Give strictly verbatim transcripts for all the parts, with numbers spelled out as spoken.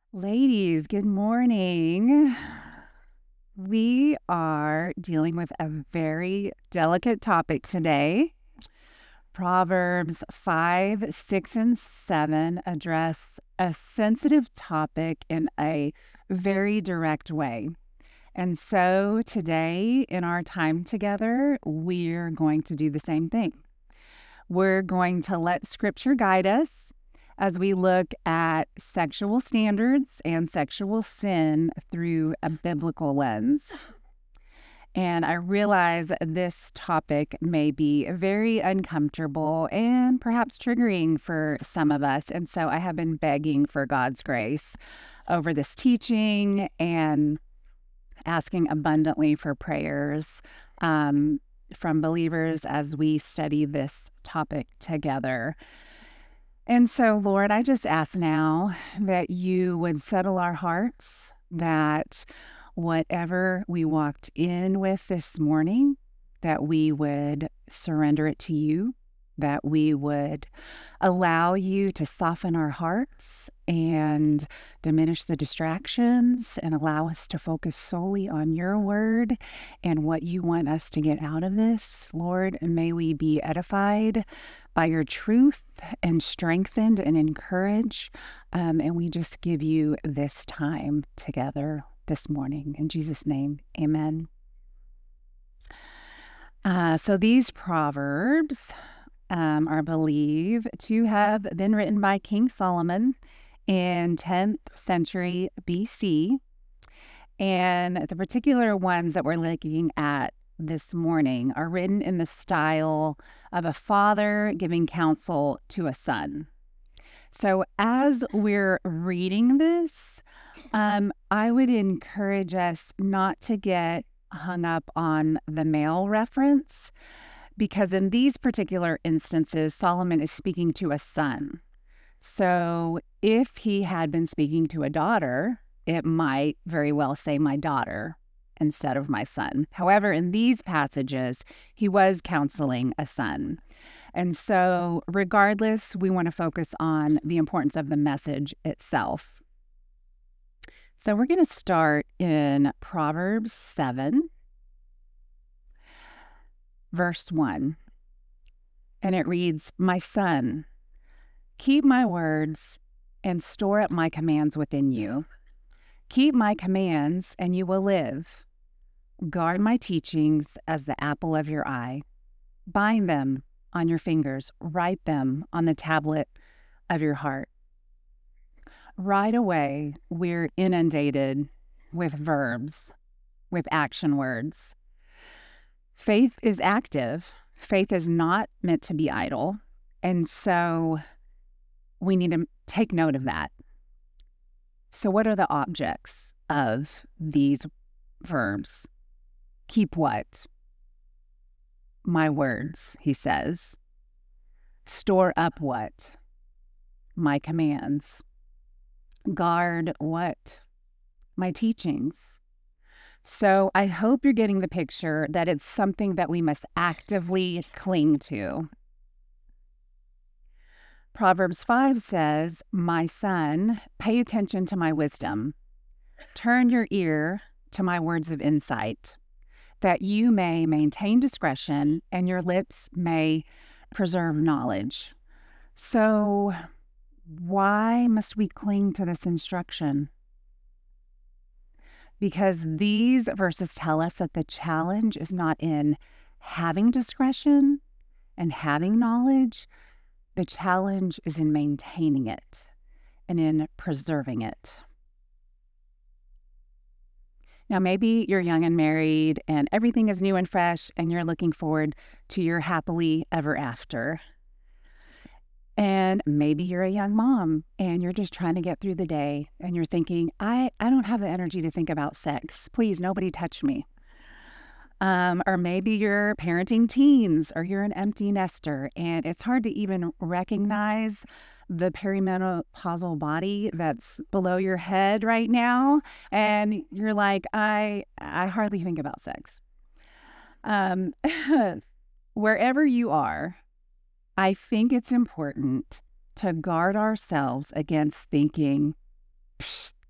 Ladies, good morning. We are dealing with a very delicate topic today. Proverbs five, six, and seven address a sensitive topic in a very direct way. And so today, in our time together, we're going to do the same thing. We're going to let scripture guide us as we look at sexual standards and sexual sin through a biblical lens. And I realize this topic may be very uncomfortable and perhaps triggering for some of us. And so I have been begging for God's grace over this teaching and asking abundantly for prayers um, from believers as we study this topic together. And so, Lord, I just ask now that you would settle our hearts, that whatever we walked in with this morning, that we would surrender it to you, that we would allow you to soften our hearts and diminish the distractions and allow us to focus solely on your word and what you want us to get out of this. Lord, may we be edified by your truth and strengthened and encouraged. Um, and we just give you this time together this morning. In Jesus' name, amen. Uh, so these Proverbs um, are believed to have been written by King Solomon in tenth century B C. And the particular ones that we're looking at this morning are written in the style of a father giving counsel to a son. So as we're reading this, um, I would encourage us not to get hung up on the male reference, because in these particular instances, Solomon is speaking to a son. So if he had been speaking to a daughter, it might very well say my daughter instead of my son. However, in these passages, he was counseling a son. And so regardless, we want to focus on the importance of the message itself. So we're going to start in Proverbs seven, verse one. And it reads, "My son, keep my words and store up my commands within you. Keep my commands and you will live. Guard my teachings as the apple of your eye. Bind them on your fingers. Write them on the tablet of your heart." Right away, we're inundated with verbs, with action words. Faith is active. Faith is not meant to be idle. And so we need to take note of that. So what are the objects of these verbs? Keep what? My words, he says. Store up what? My commands. Guard what? My teachings. So I hope you're getting the picture that it's something that we must actively cling to. Proverbs five says, "My son, pay attention to my wisdom. Turn your ear to my words of insight, that you may maintain discretion and your lips may preserve knowledge." So why must we cling to this instruction? Because these verses tell us that the challenge is not in having discretion and having knowledge. The challenge is in maintaining it and in preserving it. Now, maybe you're young and married and everything is new and fresh and you're looking forward to your happily ever after. And maybe you're a young mom and you're just trying to get through the day and you're thinking, I, I don't have the energy to think about sex. Please, nobody touch me. Um, or maybe you're parenting teens or you're an empty nester and it's hard to even recognize the perimenopausal body that's below your head right now. And you're like, I, I hardly think about sex. Um, wherever you are, I think it's important to guard ourselves against thinking,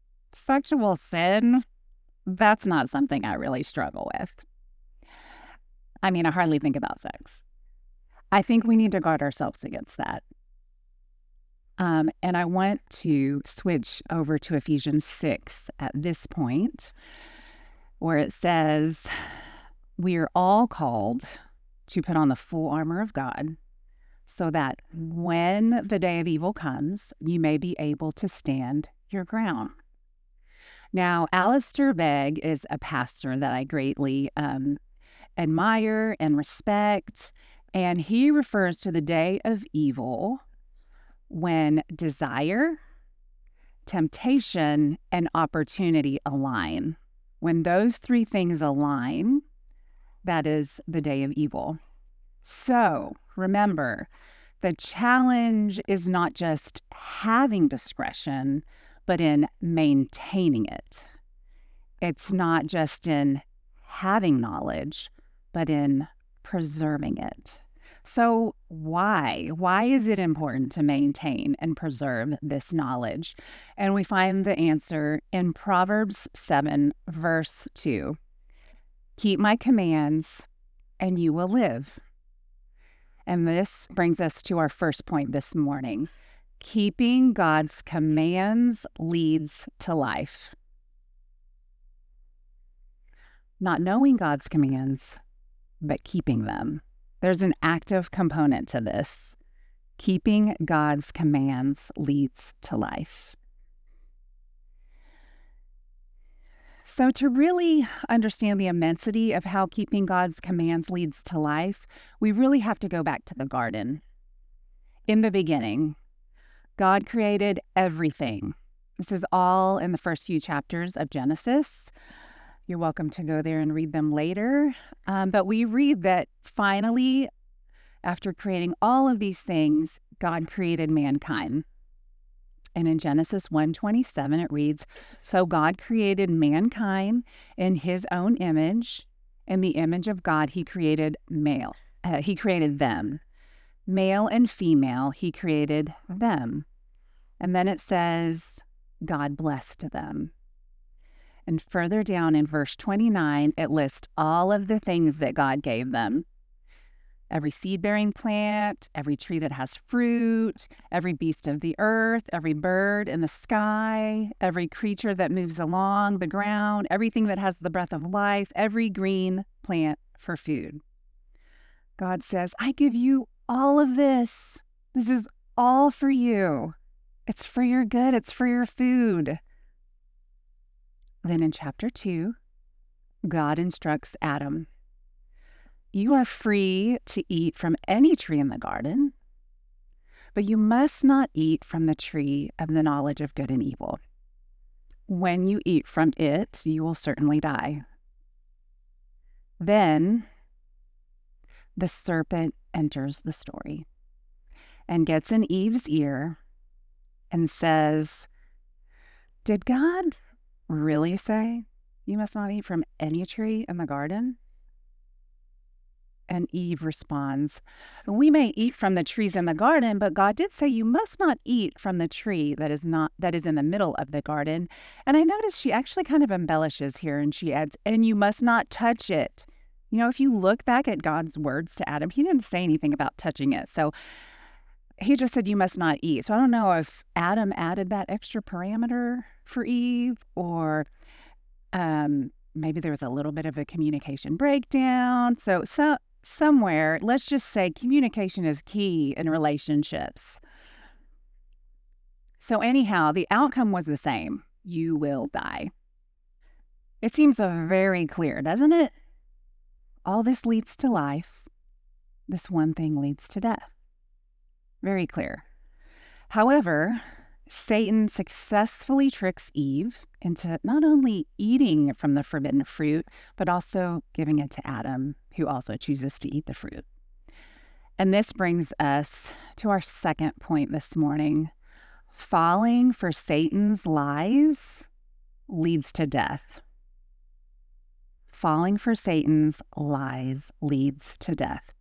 sexual sin, that's not something I really struggle with. I mean, I hardly think about sex. I think we need to guard ourselves against that. Um, and I want to switch over to Ephesians six at this point, where it says, we are all called to put on the full armor of God so that when the day of evil comes, you may be able to stand your ground. Now, Alistair Begg is a pastor that I greatly um, admire and respect, and he refers to the day of evil when desire, temptation, and opportunity align. When those three things align, that is the day of evil. So remember, the challenge is not just having discretion, but in maintaining it. It's not just in having knowledge, but in preserving it. So why? Why is it important to maintain and preserve this knowledge? And we find the answer in Proverbs seven, verse two. Keep my commands and you will live. And this brings us to our first point this morning. Keeping God's commands leads to life. Not knowing God's commands, but keeping them. There's an active component to this. Keeping God's commands leads to life. So to really understand the immensity of how keeping God's commands leads to life, we really have to go back to the garden. In the beginning, God created everything. This is all in the first few chapters of Genesis. You're welcome to go there and read them later. Um, but we read that finally, after creating all of these things, God created mankind. And in Genesis one twenty-seven, it reads, so God created mankind in his own image. In the image of God, he created male. Uh, he created them. Male and female, he created them. And then it says, God blessed them. And further down in verse twenty-nine, it lists all of the things that God gave them. Every seed-bearing plant, every tree that has fruit, every beast of the earth, every bird in the sky, every creature that moves along the ground, everything that has the breath of life, every green plant for food. God says, I give you all of this. This is all for you. It's for your good. It's for your food. Then in chapter two, God instructs Adam, you are free to eat from any tree in the garden, but you must not eat from the tree of the knowledge of good and evil. When you eat from it, you will certainly die. Then the serpent enters the story and gets in Eve's ear and says, did God really say you must not eat from any tree in the garden? And Eve responds, we may eat from the trees in the garden, but God did say you must not eat from the tree that is not that is in the middle of the garden. And I notice she actually kind of embellishes here and she adds, and you must not touch it. You know, if you look back at God's words to Adam, he didn't say anything about touching it. So he just said you must not eat. So I don't know if Adam added that extra parameter for Eve, or um, maybe there was a little bit of a communication breakdown. So, so somewhere, let's just say communication is key in relationships. So anyhow, the outcome was the same. You will die. It seems very clear, doesn't it? All this leads to life. This one thing leads to death. Very clear. However, Satan successfully tricks Eve into not only eating from the forbidden fruit, but also giving it to Adam, who also chooses to eat the fruit. And this brings us to our second point this morning. Falling for Satan's lies leads to death. Falling for Satan's lies leads to death.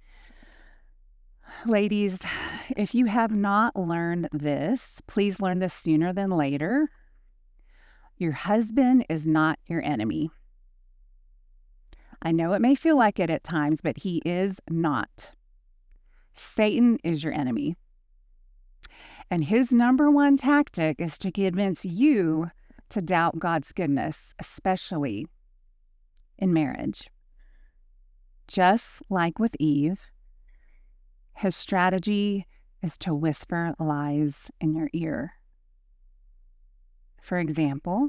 Ladies, if you have not learned this, please learn this sooner than later. Your husband is not your enemy. I know it may feel like it at times, but he is not. Satan is your enemy. And his number one tactic is to convince you to doubt God's goodness, especially in marriage. Just like with Eve, his strategy is to whisper lies in your ear. For example,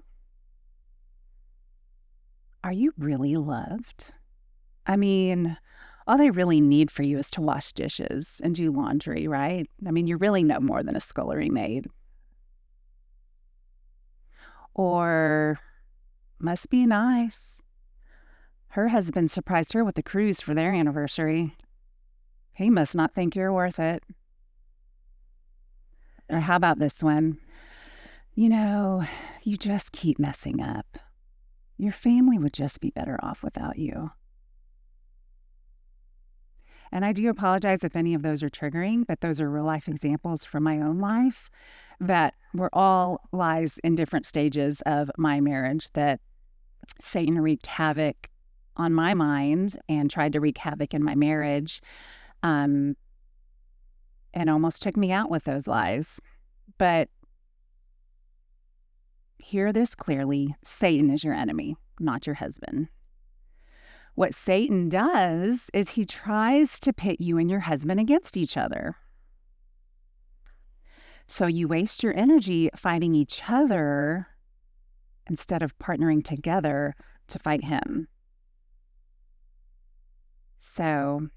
are you really loved? I mean, all they really need for you is to wash dishes and do laundry, right? I mean, you're really no more than a scullery maid. Or, must be nice. Her husband surprised her with a cruise for their anniversary. He must not think you're worth it. Or how about this one? You know, you just keep messing up. Your family would just be better off without you. And I do apologize if any of those are triggering, but those are real life examples from my own life that were all lies in different stages of my marriage that Satan wreaked havoc on my mind and tried to wreak havoc in my marriage, um, and almost took me out with those lies. But hear this clearly, Satan is your enemy, not your husband. What Satan does is he tries to pit you and your husband against each other. So you waste your energy fighting each other instead of partnering together to fight him. So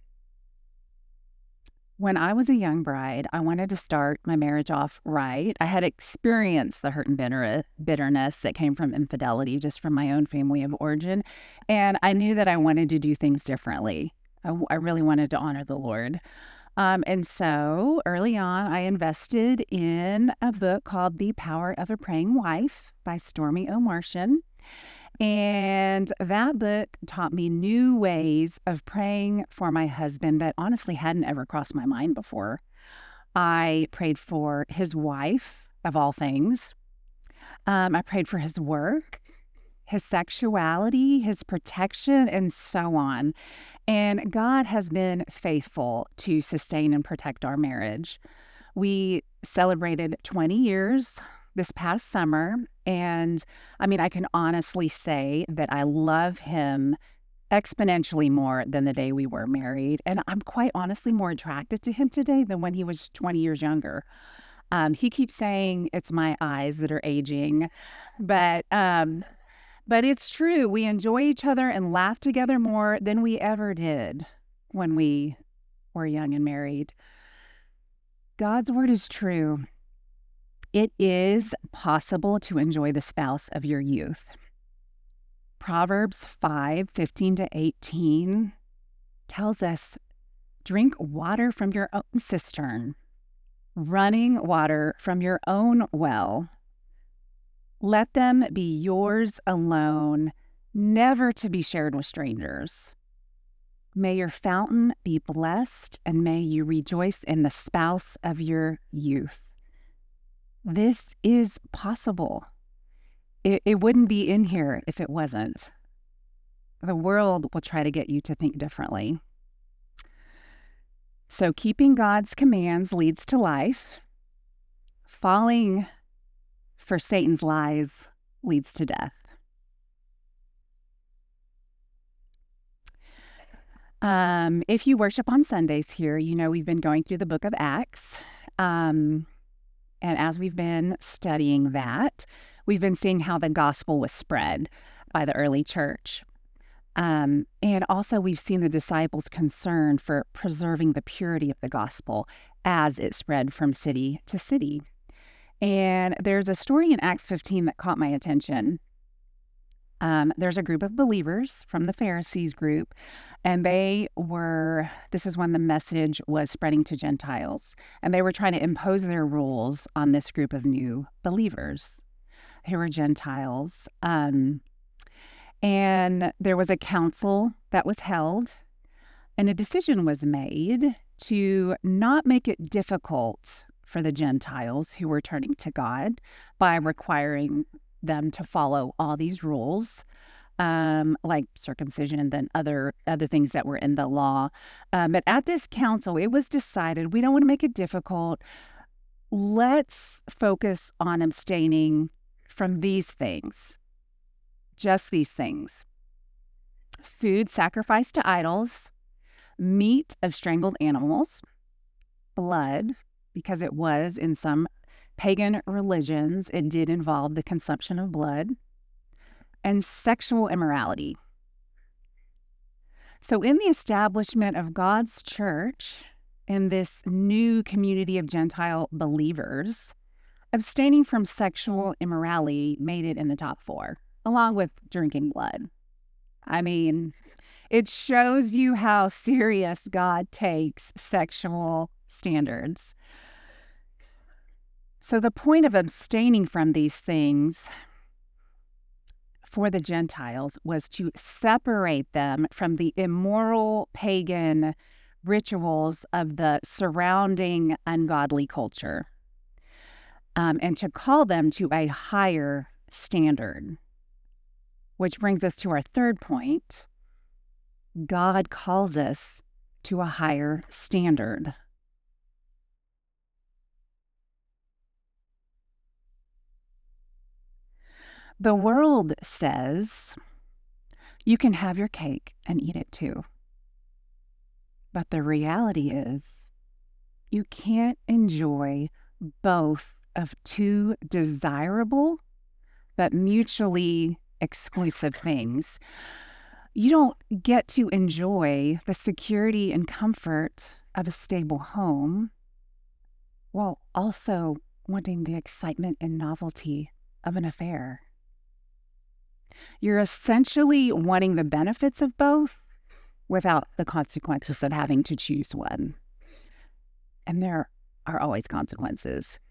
when I was a young bride, I wanted to start my marriage off right. I had experienced the hurt and bitter, bitterness that came from infidelity, just from my own family of origin. And I knew that I wanted to do things differently. I, I really wanted to honor the Lord. Um, and so early on, I invested in a book called The Power of a Praying Wife by Stormy O'Martian. And that book taught me new ways of praying for my husband that honestly hadn't ever crossed my mind before. I prayed for his wife, of all things. Um, I prayed for his work, his sexuality, his protection, and so on. And God has been faithful to sustain and protect our marriage. We celebrated twenty years this past summer. And I mean, I can honestly say that I love him exponentially more than the day we were married. And I'm quite honestly more attracted to him today than when he was twenty years younger. Um, he keeps saying it's my eyes that are aging, but um, but it's true. We enjoy each other and laugh together more than we ever did when we were young and married. God's word is true. It is possible to enjoy the spouse of your youth. Proverbs five fifteen to eighteen tells us, drink water from your own cistern, running water from your own well. Let them be yours alone, never to be shared with strangers. May your fountain be blessed, and may you rejoice in the spouse of your youth. This is possible. It, it wouldn't be in here if it wasn't. The world will try to get you to think differently. So keeping God's commands leads to life. Falling for Satan's lies leads to death. Um, if you worship on Sundays here, you know we've been going through the book of Acts. Um, and as we've been studying that, we've been seeing how the gospel was spread by the early church. Um, and also we've seen the disciples' concern for preserving the purity of the gospel as it spread from city to city. And there's a story in Acts fifteen that caught my attention. Um, there's a group of believers from the Pharisees group, and they were, this is when the message was spreading to Gentiles, and they were trying to impose their rules on this group of new believers who were Gentiles. Um, and there was a council that was held, and a decision was made to not make it difficult for the Gentiles who were turning to God by requiring them to follow all these rules, um, like circumcision and then other other things that were in the law. Um, but at this council, it was decided we don't want to make it difficult. Let's focus on abstaining from these things, just these things: food sacrificed to idols, meat of strangled animals, blood, because it was in some pagan religions, it did involve the consumption of blood, and sexual immorality. So, in the establishment of God's church, in this new community of Gentile believers, abstaining from sexual immorality made it in the top four, along with drinking blood. I mean, it shows you how serious God takes sexual standards. So the point of abstaining from these things for the Gentiles was to separate them from the immoral pagan rituals of the surrounding ungodly culture, um, and to call them to a higher standard. Which brings us to our third point. God calls us to a higher standard. The world says you can have your cake and eat it too. But the reality is you can't enjoy both of two desirable but mutually exclusive things. You don't get to enjoy the security and comfort of a stable home while also wanting the excitement and novelty of an affair. You're essentially wanting the benefits of both without the consequences of having to choose one. And there are always consequences.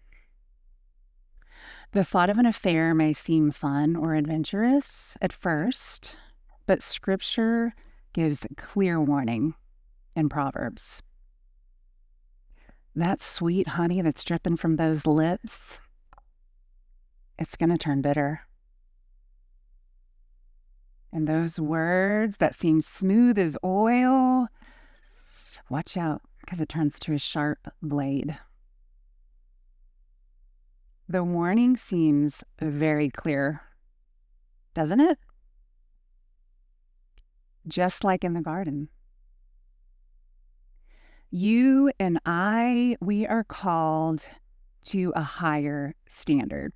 The thought of an affair may seem fun or adventurous at first, but Scripture gives clear warning in Proverbs. That sweet honey that's dripping from those lips, it's going to turn bitter. And those words that seem smooth as oil, watch out, because it turns to a sharp blade. The warning seems very clear, doesn't it? Just like in the garden. You and I, we are called to a higher standard.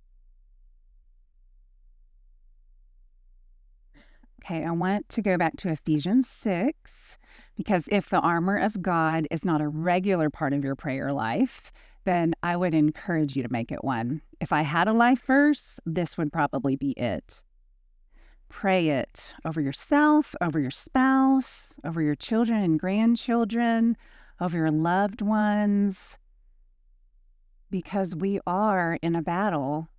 Okay, I want to go back to Ephesians six, because if the armor of God is not a regular part of your prayer life, then I would encourage you to make it one. If I had a life verse, this would probably be it. Pray it over yourself, over your spouse, over your children and grandchildren, over your loved ones, because we are in a battle.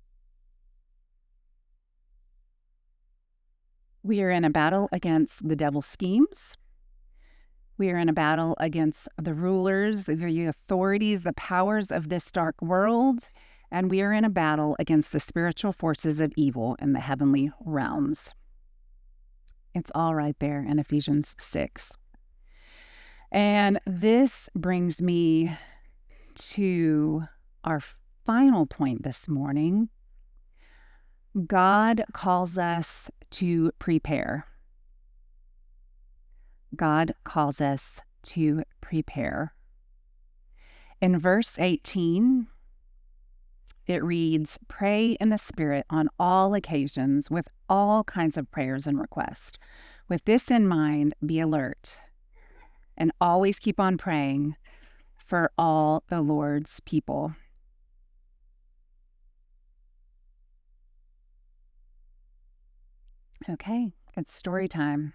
We are in a battle against the devil's schemes. We are in a battle against the rulers, the authorities, the powers of this dark world. And we are in a battle against the spiritual forces of evil in the heavenly realms. It's all right there in Ephesians six. And this brings me to our final point this morning. God calls us to prepare. God calls us to prepare. In verse eighteen, it reads, "Pray in the Spirit on all occasions with all kinds of prayers and requests. With this in mind, be alert and always keep on praying for all the Lord's people." Okay, it's story time.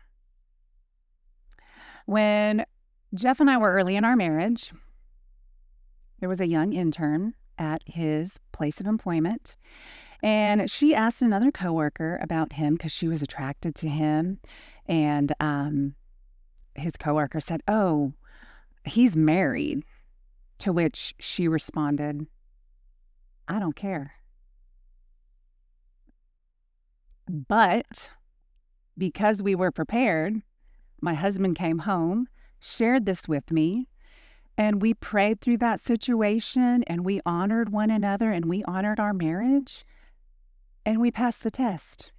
When Jeff and I were early in our marriage, there was a young intern at his place of employment, and she asked another coworker about him because she was attracted to him. And um, his coworker said, "Oh, he's married." To which she responded, "I don't care." But because we were prepared, my husband came home, shared this with me, and we prayed through that situation, and we honored one another, and we honored our marriage, and we passed the test.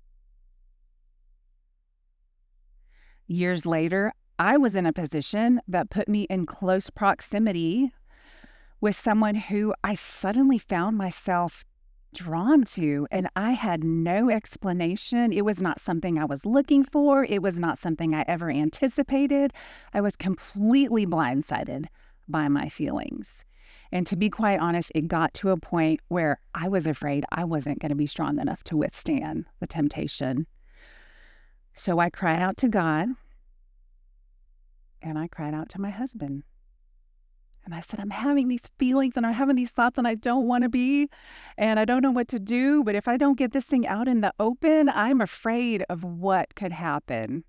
Years later, I was in a position that put me in close proximity with someone who I suddenly found myself drawn to, and I had no explanation. It was not something I was looking for. It was not something I ever anticipated. I was completely blindsided by my feelings. And to be quite honest, it got to a point where I was afraid I wasn't going to be strong enough to withstand the temptation. So I cried out to God, and I cried out to my husband. And I said, I'm having these feelings and I'm having these thoughts and I don't want to be, and I don't know what to do. But if I don't get this thing out in the open, I'm afraid of what could happen.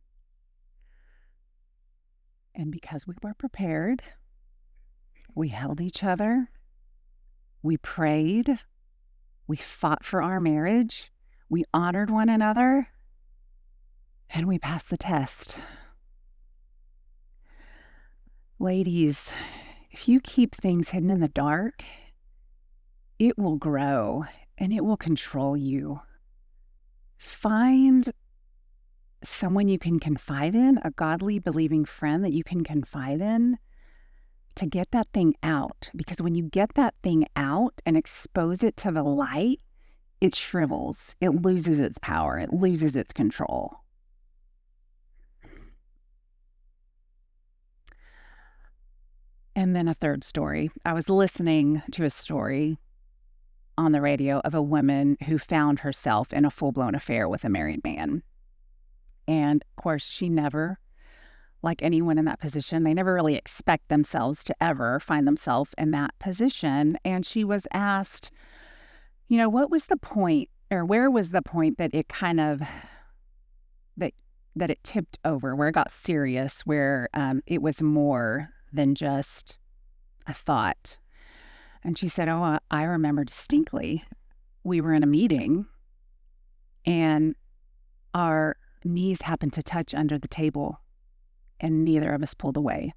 And because we were prepared, we held each other, we prayed, we fought for our marriage, we honored one another, and we passed the test. Ladies, if you keep things hidden in the dark, it will grow and it will control you. Find someone you can confide in, a godly, believing friend that you can confide in, to get that thing out. Because when you get that thing out and expose it to the light, it shrivels, it loses its power, it loses its control. And then a third story. I was listening to a story on the radio of a woman who found herself in a full-blown affair with a married man. And of course, she never, like anyone in that position, they never really expect themselves to ever find themselves in that position. And she was asked, you know, what was the point, or where was the point that it kind of, that that it tipped over, where it got serious, where um, it was more than just a thought? And she said, oh, I remember distinctly. We were in a meeting and our knees happened to touch under the table and neither of us pulled away.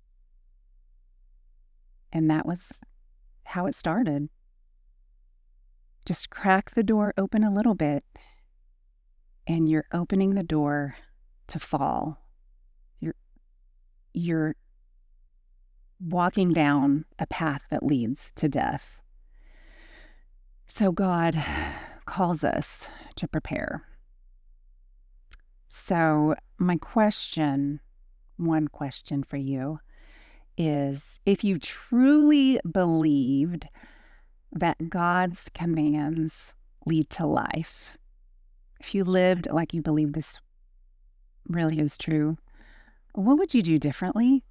And that was how it started. Just crack the door open a little bit and you're opening the door to fall. You're, you're walking down a path that leads to death. So God calls us to prepare. So my question, one question for you is, if you truly believed that God's commands lead to life, if you lived like you believe this really is true, what would you do differently?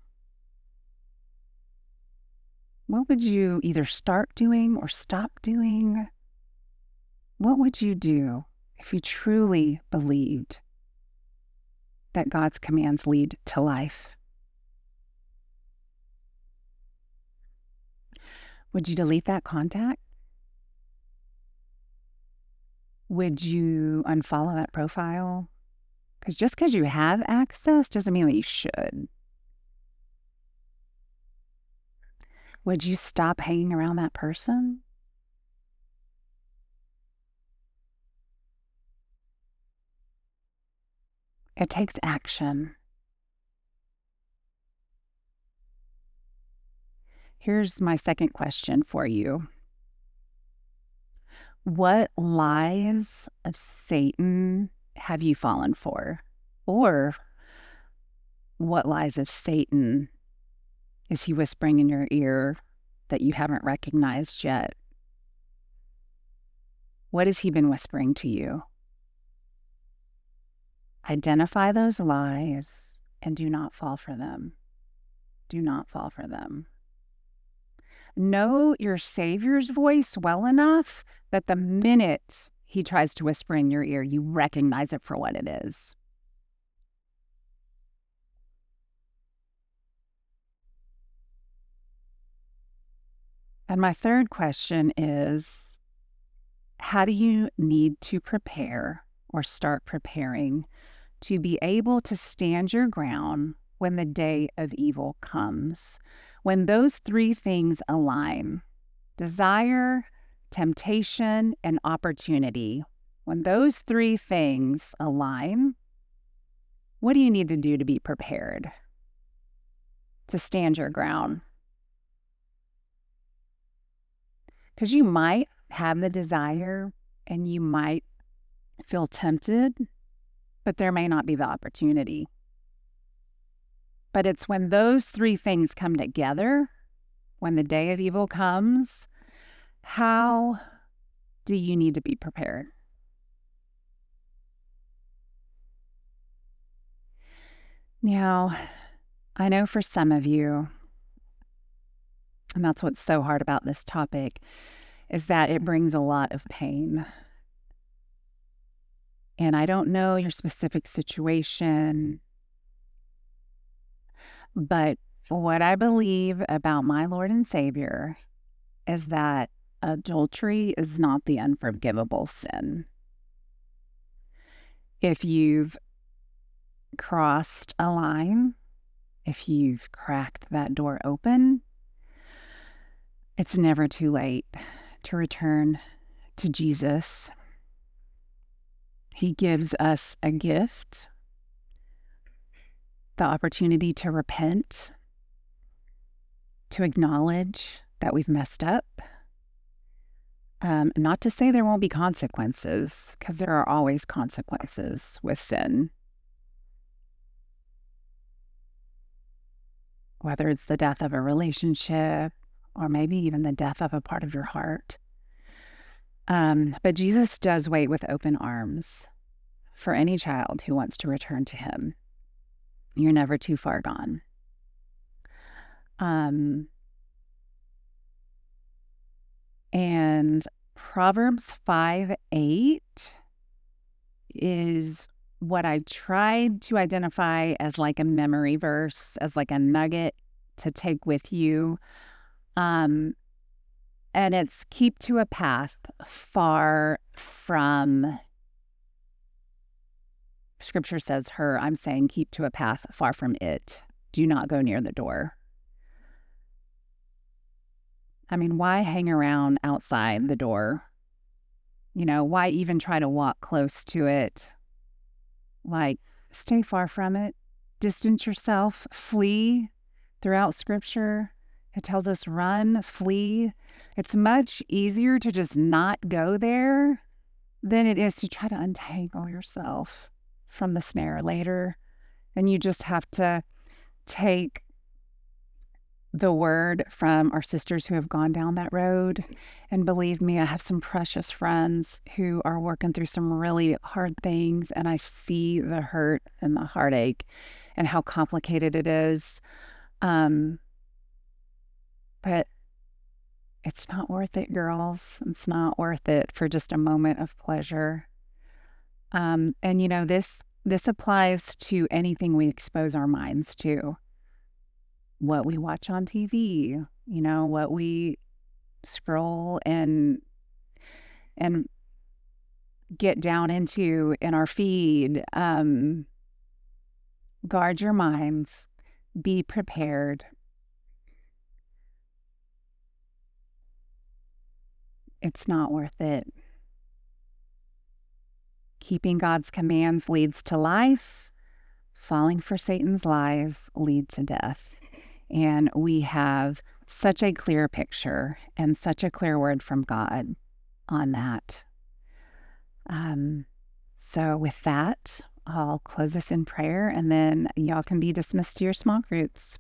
What would you either start doing or stop doing? What would you do if you truly believed that God's commands lead to life? Would you delete that contact? Would you unfollow that profile? Because just because you have access doesn't mean that you should. Would you stop hanging around that person? It takes action. Here's my second question for you. What lies of Satan have you fallen for? Or what lies of Satan is he whispering in your ear that you haven't recognized yet? What has he been whispering to you? Identify those lies and do not fall for them. Do not fall for them. Know your Savior's voice well enough that the minute he tries to whisper in your ear, you recognize it for what it is. And my third question is, how do you need to prepare or start preparing to be able to stand your ground when the day of evil comes. When those three things align, desire, temptation, and opportunity, when those three things align, what do you need to do to be prepared to stand your ground? Because you might have the desire and you might feel tempted, but there may not be the opportunity. But it's when those three things come together, when the day of evil comes, how do you need to be prepared? Now, I know for some of you, and that's what's so hard about this topic, is that it brings a lot of pain. And I don't know your specific situation, but what I believe about my Lord and Savior is that adultery is not the unforgivable sin. If you've crossed a line, if you've cracked that door open, it's never too late to return to Jesus. He gives us a gift, the opportunity to repent, to acknowledge that we've messed up. Um, not to say there won't be consequences, because there are always consequences with sin. Whether it's the death of a relationship or maybe even the death of a part of your heart. Um, but Jesus does wait with open arms for any child who wants to return to him. You're never too far gone. Um, and Proverbs five eight is what I tried to identify as like a memory verse, as like a nugget to take with you. Um, and it's keep to a path far from, Scripture says her, I'm saying keep to a path far from it. Do not go near the door. I mean, why hang around outside the door? You know, why even try to walk close to it? Like, stay far from it. Distance yourself. Flee. Throughout Scripture, it tells us run, flee. It's much easier to just not go there than it is to try to untangle yourself from the snare later. And you just have to take the word from our sisters who have gone down that road. And believe me, I have some precious friends who are working through some really hard things, and I see the hurt and the heartache and how complicated it is. Um, but it's not worth it, girls. It's not worth it for just a moment of pleasure. Um, and you know, this this applies to anything we expose our minds to. What we watch on T V, you know, what we scroll and and get down into in our feed. Um, guard your minds. Be prepared. It's not worth it. Keeping God's commands leads to life. Falling for Satan's lies lead to death. And we have such a clear picture and such a clear word from God on that. Um, so with that, I'll close this in prayer, and then y'all can be dismissed to your small groups.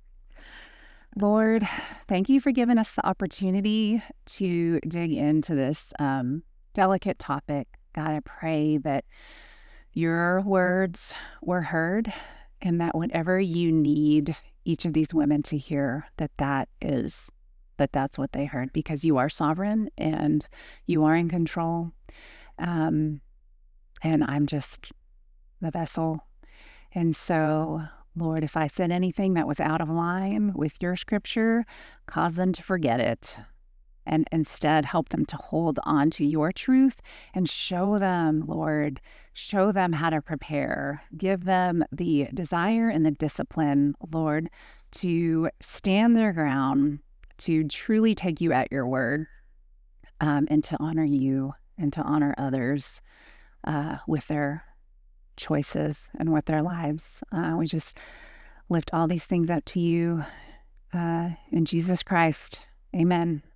Lord, thank you for giving us the opportunity to dig into this um, delicate topic. God, I pray that your words were heard, and that whatever you need each of these women to hear, that that is, that that's what they heard, because you are sovereign and you are in control. Um, and I'm just the vessel. And so, Lord, if I said anything that was out of line with your scripture, cause them to forget it. and instead help them to hold on to your truth and show them, Lord, show them how to prepare. Give them the desire and the discipline, Lord, to stand their ground, to truly take you at your word, um, and to honor you and to honor others uh, with their choices and with their lives. Uh, we just lift all these things up to you uh, in Jesus Christ. Amen.